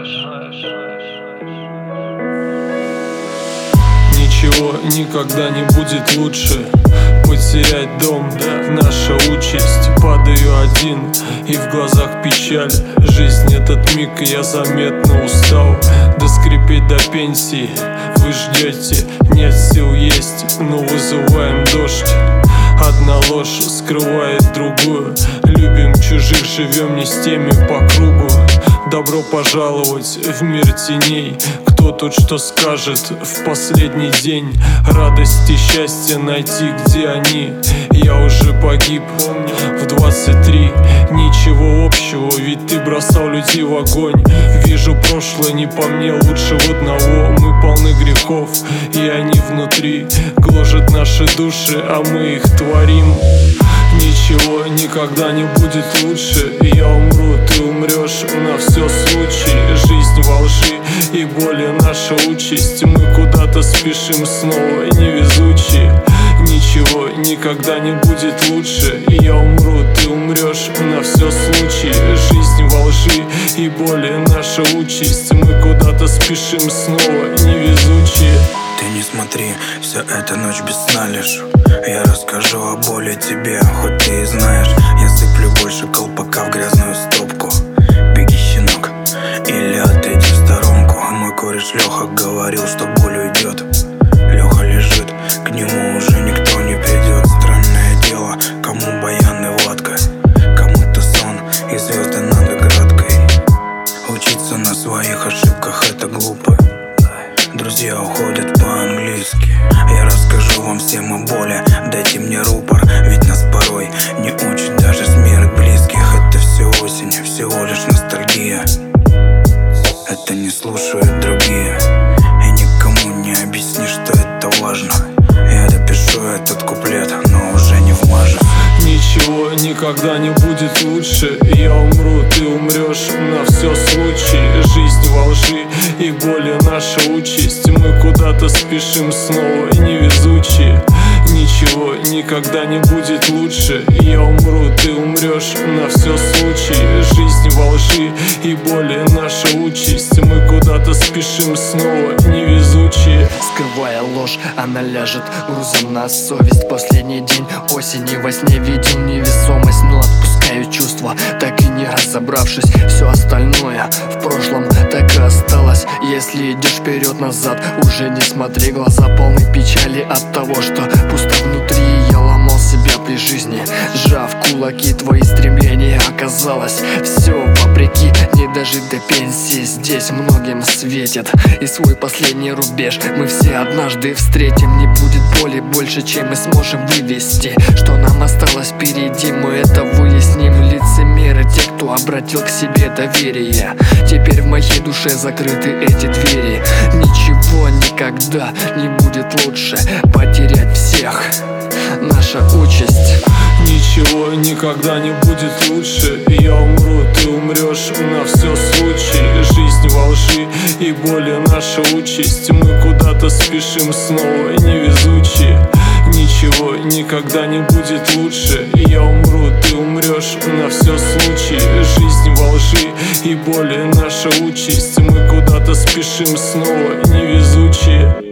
Ничего никогда не будет лучше. Потерять дом, наша участь. Падаю один, и в глазах печаль. Жизнь этот миг, я заметно устал. Доскрипеть до пенсии вы ждете. Нет сил есть, но вызываем дождь. Одна ложь скрывает другую. Любим чужих, живем не с теми по кругу. Добро пожаловать в мир теней. Кто тут что скажет в последний день? Радость и счастье найти, где они. Я уже погиб в 23. Ничего общего, ведь ты бросал людей в огонь. Вижу прошлое, не по мне, лучше в одного. Мы полны грехов, и они внутри. Гложат наши души, а мы их творим. Ничего никогда не будет лучше. Я умру, ты умрешь, на все случай. Жизнь во лжи и боли наша участь. Мы куда-то спешим снова, невезучие. Ничего никогда не будет лучше. Я умру, ты умрешь, на все случай. Жизнь во лжи и боли наша участь. Мы куда-то спешим снова, невезучие. Ты не смотри, вся эта ночь без сна лишь. Я расскажу о боли тебе, хоть ты и знаешь. Я сыплю больше колпака в грязную стопку. Беги, щенок, или отойди в сторонку. Мой кореш Леха говорил, что боль уйдет. Леха лежит, к нему уже никто не придет. Странное дело, кому баян и водка, кому-то сон и звезды над оградкой. Учиться на своих ошибках — это глупо. Друзья уходят по-английски. Я расскажу вам всем о боли, дайте мне рупор. Ведь нас порой не учит даже смерть близких. Это все осень, всего лишь ностальгия. Это не слушают другие, и никому не объясни, что это важно. Я допишу этот куплет, но уже не вмажу. Ничего никогда не будет лучше. Я умру, ты умрешь, на все случай. Жизнь во лжи и боли наша участь. Мы куда-то спешим снова, невезучие. Ничего никогда не будет лучше. Я умру, ты умрешь, на все случай. Жизнь во лжи и боли наша участь. Мы куда-то спешим снова, невезучие. Скрывая ложь, она ляжет грузом на совесть. Последний день осени, во сне видел невесомость. Но отпускаю чувства, так и не разобравшись. Все остальное в прошлом так и осталось. Если идешь вперед-назад, уже не смотри. Глаза полны печали от того, что пусто внутри. Я ломал себя при жизни, сжав кулаки. Твои стремления оказалось все вопреки. Не дожить до пенсии здесь многим светит. И свой последний рубеж мы все однажды встретим. Не будет боли больше, чем мы сможем вывести. Что нам осталось впереди, мы это выясним. Лицемеры, те, кто обратил к себе доверие. Теперь в моей душе закрыты эти двери. Ничего никогда не будет лучше. Потерять всех — наша участь. Ничего никогда не будет лучше. Я умру, ты умрешь, на все случай. Жизнь во лжи и боли наша участь. Мы куда-то спешим снова, невезучие. Ничего никогда не будет лучше. Я умру, ты умрешь, на все случай. Жизнь во лжи и боли наша участь. Мы куда-то спешим снова, невезучие.